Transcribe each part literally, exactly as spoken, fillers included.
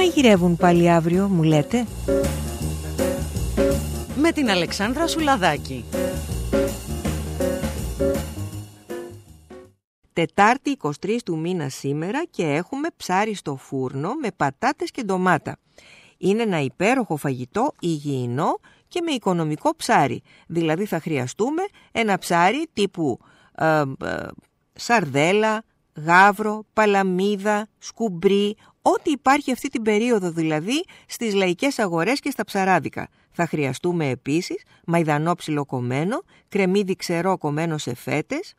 μαγειρεύουν πάλι αύριο, μου λέτε? Με την Αλεξάνδρα Σουλαδάκη. Τετάρτη εικοστή τρίτη του μήνα σήμερα και έχουμε ψάρι στο φούρνο με πατάτες και ντομάτα. Είναι ένα υπέροχο φαγητό, υγιεινό και με οικονομικό ψάρι. Δηλαδή θα χρειαστούμε ένα ψάρι τύπου ε, ε, σαρδέλα, γάβρο, παλαμίδα, σκουμπρί, ό,τι υπάρχει αυτή την περίοδο δηλαδή στις λαϊκές αγορές και στα ψαράδικα. Θα χρειαστούμε επίσης μαϊδανό ψιλοκομμένο, κρεμμύδι ξερό κομμένο σε φέτες,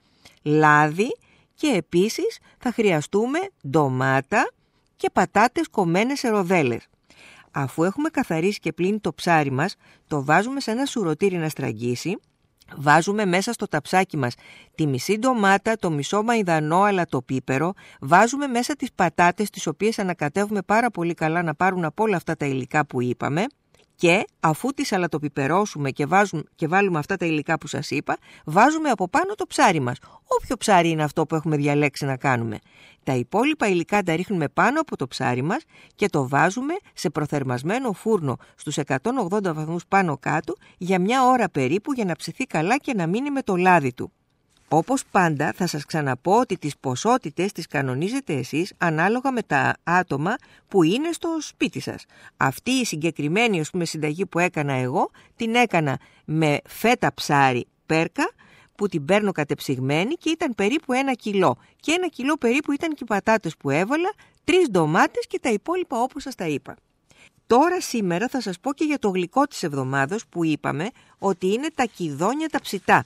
λάδι και επίσης θα χρειαστούμε ντομάτα και πατάτες κομμένες σε ροδέλες. Αφού έχουμε καθαρίσει και πλύνει το ψάρι μας, το βάζουμε σε ένα σουρωτήρι να στραγγίσει. Βάζουμε μέσα στο ταψάκι μας τη μισή ντομάτα, το μισό μαϊδανό αλλά το πίπερο. Βάζουμε μέσα τις πατάτες, τις οποίες ανακατεύουμε πάρα πολύ καλά να πάρουν από όλα αυτά τα υλικά που είπαμε. Και αφού τις αλατοπιπερώσουμε και, βάζουμε, και βάλουμε αυτά τα υλικά που σας είπα, βάζουμε από πάνω το ψάρι μας. Όποιο ψάρι είναι αυτό που έχουμε διαλέξει να κάνουμε. Τα υπόλοιπα υλικά τα ρίχνουμε πάνω από το ψάρι μας και το βάζουμε σε προθερμασμένο φούρνο στους εκατόν ογδόντα βαθμούς πάνω κάτω για μια ώρα περίπου για να ψηθεί καλά και να μείνει με το λάδι του. Όπως πάντα θα σας ξαναπώ ότι τις ποσότητες τις κανονίζετε εσείς ανάλογα με τα άτομα που είναι στο σπίτι σας. Αυτή η συγκεκριμένη ας πούμε, συνταγή που έκανα εγώ την έκανα με φέτα ψάρι πέρκα που την παίρνω κατεψυγμένη και ήταν περίπου ένα κιλό. Και ένα κιλό περίπου ήταν και οι πατάτες που έβαλα, τρεις ντομάτες και τα υπόλοιπα όπως σας τα είπα. Τώρα σήμερα θα σας πω και για το γλυκό της εβδομάδος που είπαμε ότι είναι τα κιδόνια τα ψητά.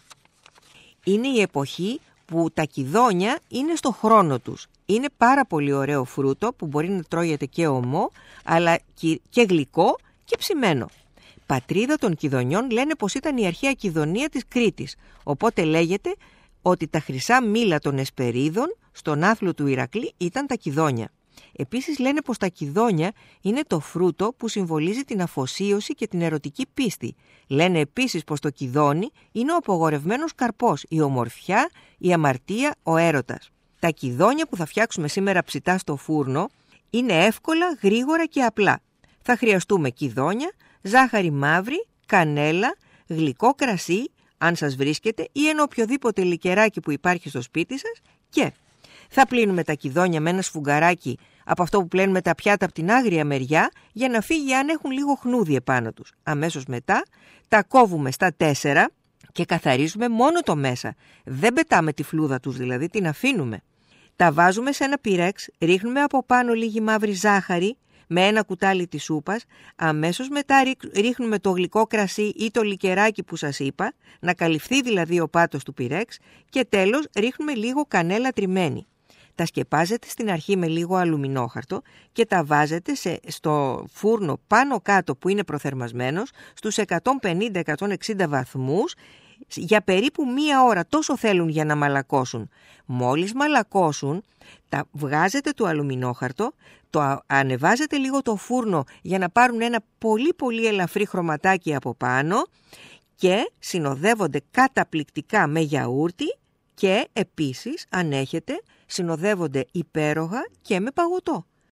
Είναι η εποχή που τα κιδόνια είναι στο χρόνο τους. Είναι πάρα πολύ ωραίο φρούτο που μπορεί να τρώγεται και ομό, αλλά και γλυκό και ψημένο. Πατρίδα των κιδονιών λένε πως ήταν η αρχαία Κιδωνία της Κρήτης, οπότε λέγεται ότι τα χρυσά μήλα των Εσπερίδων στον άθλο του Ηρακλή ήταν τα κιδόνια. Επίσης λένε πως τα κιδόνια είναι το φρούτο που συμβολίζει την αφοσίωση και την ερωτική πίστη. Λένε επίσης πως το κιδόνι είναι ο απογορευμένος καρπός, η ομορφιά, η αμαρτία, ο έρωτας. Τα κιδόνια που θα φτιάξουμε σήμερα ψητά στο φούρνο είναι εύκολα, γρήγορα και απλά. Θα χρειαστούμε κιδόνια, ζάχαρη μαύρη, κανέλα, γλυκό κρασί, αν σας βρίσκεται, ή ένα οποιοδήποτε λικεράκι που υπάρχει στο σπίτι σας και θα πλύνουμε τα κιδόνια με ένα σφουγγαράκι από αυτό που πλένουμε τα πιάτα από την άγρια μεριά για να φύγει αν έχουν λίγο χνούδι επάνω τους. Αμέσως μετά τα κόβουμε στα τέσσερα και καθαρίζουμε μόνο το μέσα. Δεν πετάμε τη φλούδα τους δηλαδή, την αφήνουμε. Τα βάζουμε σε ένα πυρέξ, ρίχνουμε από πάνω λίγη μαύρη ζάχαρη με ένα κουτάλι της σούπας, αμέσως μετά ρίχνουμε το γλυκό κρασί ή το λικεράκι που σας είπα, να καλυφθεί δηλαδή ο πάτος του πυρέξ και τέλος ρίχνουμε λίγο κανέλα τριμμένη. Τα σκεπάζετε στην αρχή με λίγο αλουμινόχαρτο και τα βάζετε σε, στο φούρνο πάνω κάτω που είναι προθερμασμένος στους εκατόν πενήντα με εκατόν εξήντα βαθμούς για περίπου μία ώρα, τόσο θέλουν για να μαλακώσουν. Μόλις μαλακώσουν, τα βγάζετε του αλουμινόχαρτο, το ανεβάζετε λίγο το φούρνο για να πάρουν ένα πολύ πολύ ελαφρύ χρωματάκι από πάνω και συνοδεύονται καταπληκτικά με γιαούρτι και επίσης, αν έχετε, συνοδεύονται υπέροχα και με παγωτό.